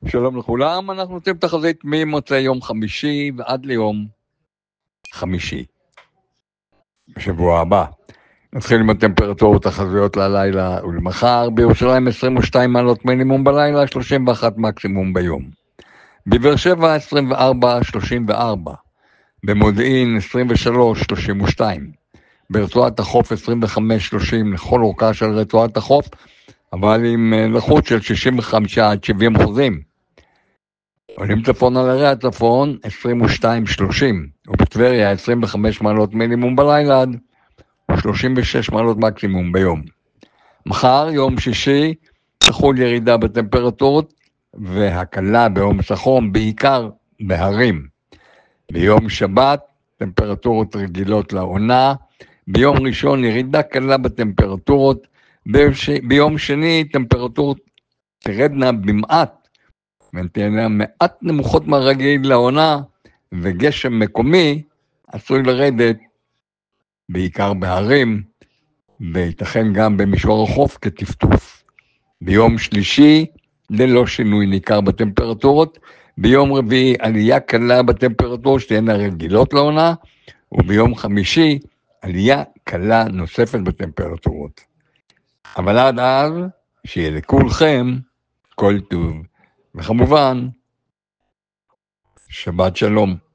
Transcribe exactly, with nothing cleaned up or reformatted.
שלום לכולם, אנחנו נותנים תחזית ממוצאי יום חמישי ועד ליום חמישי בשבוע הבא. נתחיל עם הטמפרטורות תחזיות ללילה ולמחר. בירושלים עשרים ושתיים מעלות מינימום בלילה, שלושים ואחת מקסימום ביום. בבאר שבע עשרים וארבע שלושים וארבע, במודיעין עשרים ושלוש שלושים ושתיים, ברצועת החוף עשרים וחמש שלושים לכל אורכה של רצועת החוף, אבל עם לחות של שישים וחמישה עד שבעים אחוזים. עולים צפון על ערי הצפון עשרים ושתיים שלושים, ובטבריה עשרים וחמש מעלות מינימום בלילה עד שלושים ושש מעלות מקסימום ביום. מחר, יום שישי, תחול ירידה בטמפרטורות והקלה בעומס החום, בעיקר בהרים. ביום שבת, טמפרטורות רגילות לעונה. ביום ראשון, ירידה קלה בטמפרטורות. ביום שני, טמפרטורות תרדנה במעט, והן תהיינה מעט נמוכות מהרגיל לעונה, וגשם מקומי עשוי לרדת בעיקר בהרים, וייתכן גם במישור החוף כטפטוף. ביום שלישי ללא שינוי ניכר בטמפרטורות, ביום רביעי עלייה קלה בטמפרטורות שתהיינה רגילות לעונה, וביום חמישי עלייה קלה נוספת בטמפרטורות. אבל עד אז, שיהיה לכולכם כל טוב. וכמובן, שבת שלום.